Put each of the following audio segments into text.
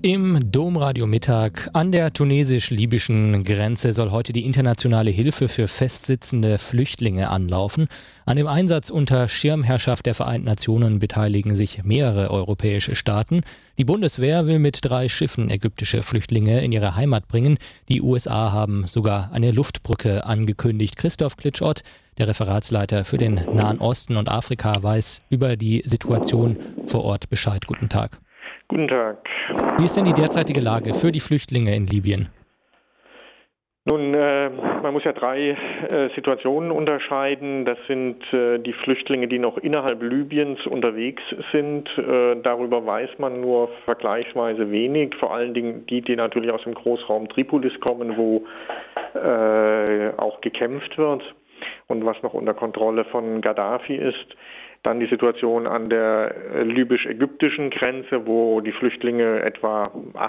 Im Domradio Mittag an der tunesisch-libyschen Grenze soll heute die internationale Hilfe für festsitzende Flüchtlinge anlaufen. An dem Einsatz unter Schirmherrschaft der Vereinten Nationen beteiligen sich mehrere europäische Staaten. Die Bundeswehr will mit 3 Schiffen ägyptische Flüchtlinge in ihre Heimat bringen. Die USA haben sogar eine Luftbrücke angekündigt. Christoph Klitschott, der Referatsleiter für den Nahen Osten und Afrika, weiß über die Situation vor Ort Bescheid. Guten Tag. Guten Tag. Wie ist denn die derzeitige Lage für die Flüchtlinge in Libyen? Nun, man muss ja 3 Situationen unterscheiden. Das sind die Flüchtlinge, die noch innerhalb Libyens unterwegs sind. Darüber weiß man nur vergleichsweise wenig. Vor allen Dingen die natürlich aus dem Großraum Tripolis kommen, wo auch gekämpft wird und was noch unter Kontrolle von Gaddafi ist. Dann die Situation an der libysch-ägyptischen Grenze, wo die Flüchtlinge etwa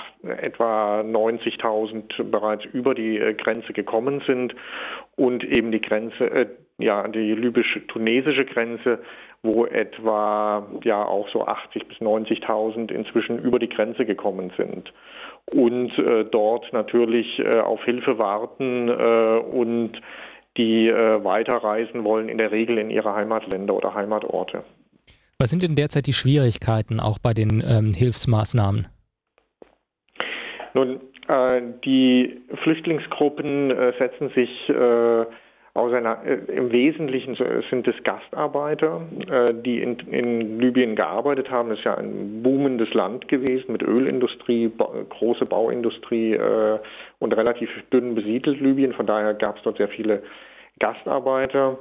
90.000 bereits über die Grenze gekommen sind, und eben die die libysch-tunesische Grenze, wo etwa auch so 80.000 bis 90.000 inzwischen über die Grenze gekommen sind und dort natürlich auf Hilfe warten und die weiterreisen wollen, in der Regel in ihre Heimatländer oder Heimatorte. Was sind denn derzeit die Schwierigkeiten auch bei den Hilfsmaßnahmen? Nun, die Flüchtlingsgruppen setzen sich im Wesentlichen sind es Gastarbeiter, die in Libyen gearbeitet haben. Das ist ja ein boomendes Land gewesen mit Ölindustrie, große Bauindustrie und relativ dünn besiedelt Libyen. Von daher gab es dort sehr viele Gastarbeiter.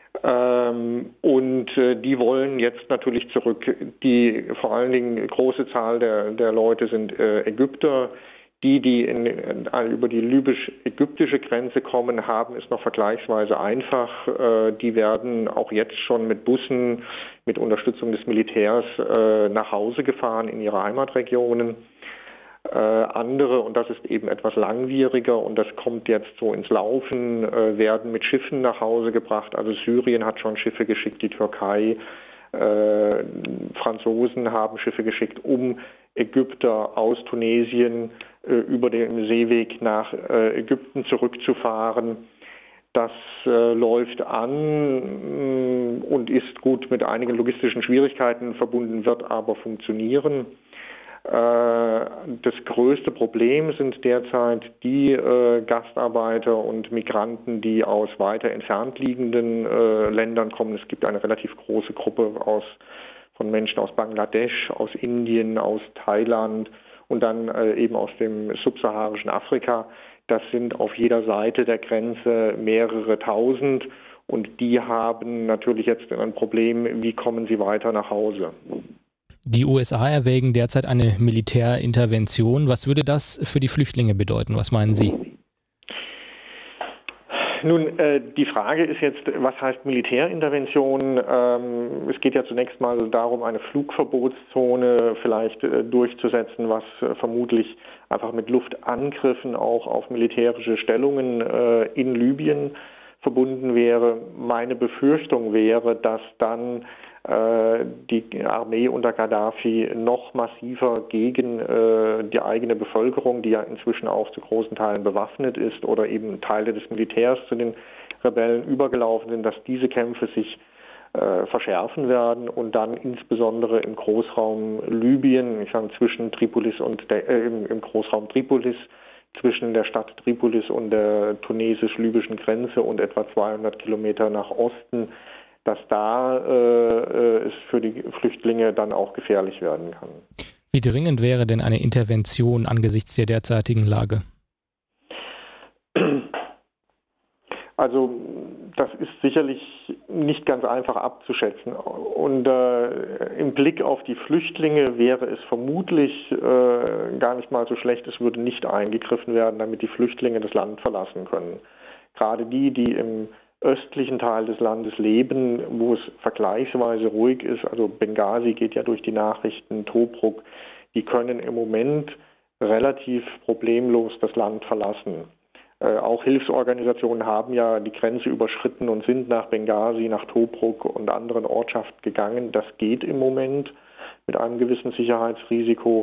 Und die wollen jetzt natürlich zurück. Vor allen Dingen große Zahl der Leute sind Ägypter. Die über die libysch-ägyptische Grenze kommen, haben es noch vergleichsweise einfach. Die werden auch jetzt schon mit Bussen, mit Unterstützung des Militärs nach Hause gefahren in ihre Heimatregionen. Andere, und das ist eben etwas langwieriger und das kommt jetzt so ins Laufen, werden mit Schiffen nach Hause gebracht. Also Syrien hat schon Schiffe geschickt, die Türkei, Franzosen haben Schiffe geschickt, um Ägypter aus Tunesien über den Seeweg nach Ägypten zurückzufahren. Das läuft an und ist gut mit einigen logistischen Schwierigkeiten verbunden, wird aber funktionieren. Das größte Problem sind derzeit die Gastarbeiter und Migranten, die aus weiter entfernt liegenden Ländern kommen. Es gibt eine relativ große Gruppe von Menschen aus Bangladesch, aus Indien, aus Thailand und dann eben aus dem subsaharischen Afrika. Das sind auf jeder Seite der Grenze mehrere tausend und die haben natürlich jetzt ein Problem, wie kommen sie weiter nach Hause. Die USA erwägen derzeit eine Militärintervention. Was würde das für die Flüchtlinge bedeuten? Was meinen Sie? Nun, die Frage ist jetzt, was heißt Militärintervention? Es geht ja zunächst mal darum, eine Flugverbotszone vielleicht durchzusetzen, was vermutlich einfach mit Luftangriffen auch auf militärische Stellungen in Libyen verbunden wäre. Meine Befürchtung wäre, dass dann die Armee unter Gaddafi noch massiver gegen die eigene Bevölkerung, die ja inzwischen auch zu großen Teilen bewaffnet ist, oder eben Teile des Militärs zu den Rebellen übergelaufen sind, dass diese Kämpfe sich verschärfen werden und dann insbesondere im Großraum Libyen, ich sage zwischen Tripolis und im Großraum Tripolis, zwischen der Stadt Tripolis und der tunesisch-libyschen Grenze und etwa 200 Kilometer nach Osten, dass da es für die Flüchtlinge dann auch gefährlich werden kann. Wie dringend wäre denn eine Intervention angesichts der derzeitigen Lage? Also das ist sicherlich nicht ganz einfach abzuschätzen. Und im Blick auf die Flüchtlinge wäre es vermutlich gar nicht mal so schlecht, es würde nicht eingegriffen werden, damit die Flüchtlinge das Land verlassen können. Gerade die im östlichen Teil des Landes leben, wo es vergleichsweise ruhig ist, also Benghazi geht ja durch die Nachrichten, Tobruk, die können im Moment relativ problemlos das Land verlassen. Auch Hilfsorganisationen haben ja die Grenze überschritten und sind nach Benghazi, nach Tobruk und anderen Ortschaften gegangen. Das geht im Moment mit einem gewissen Sicherheitsrisiko.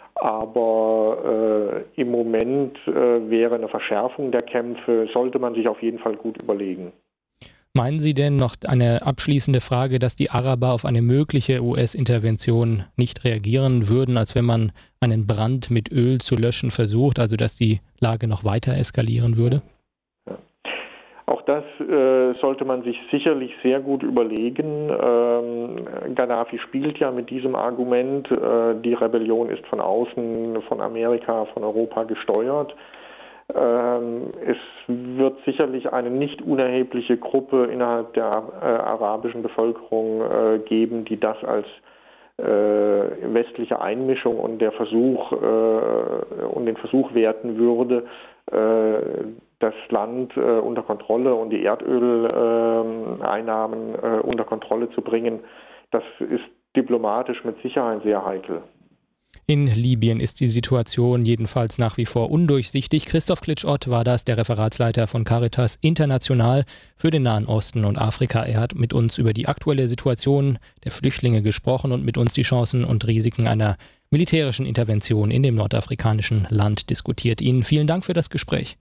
Aber im Moment wäre eine Verschärfung der Kämpfe, sollte man sich auf jeden Fall gut überlegen. Meinen Sie denn, noch eine abschließende Frage, dass die Araber auf eine mögliche US-Intervention nicht reagieren würden, als wenn man einen Brand mit Öl zu löschen versucht, also dass die Lage noch weiter eskalieren würde? Ja. Auch das sollte man sich sicherlich sehr gut überlegen. Gaddafi spielt ja mit diesem Argument, die Rebellion ist von außen, von Amerika, von Europa gesteuert. Es wird sicherlich eine nicht unerhebliche Gruppe innerhalb der arabischen Bevölkerung geben, die das als westliche Einmischung und den Versuch werten würde, das Land unter Kontrolle und die Erdöleinnahmen unter Kontrolle zu bringen. Das ist diplomatisch mit Sicherheit sehr heikel. In Libyen ist die Situation jedenfalls nach wie vor undurchsichtig. Christoph Klitschott war das, der Referatsleiter von Caritas International für den Nahen Osten und Afrika. Er hat mit uns über die aktuelle Situation der Flüchtlinge gesprochen und mit uns die Chancen und Risiken einer militärischen Intervention in dem nordafrikanischen Land diskutiert. Ihnen vielen Dank für das Gespräch.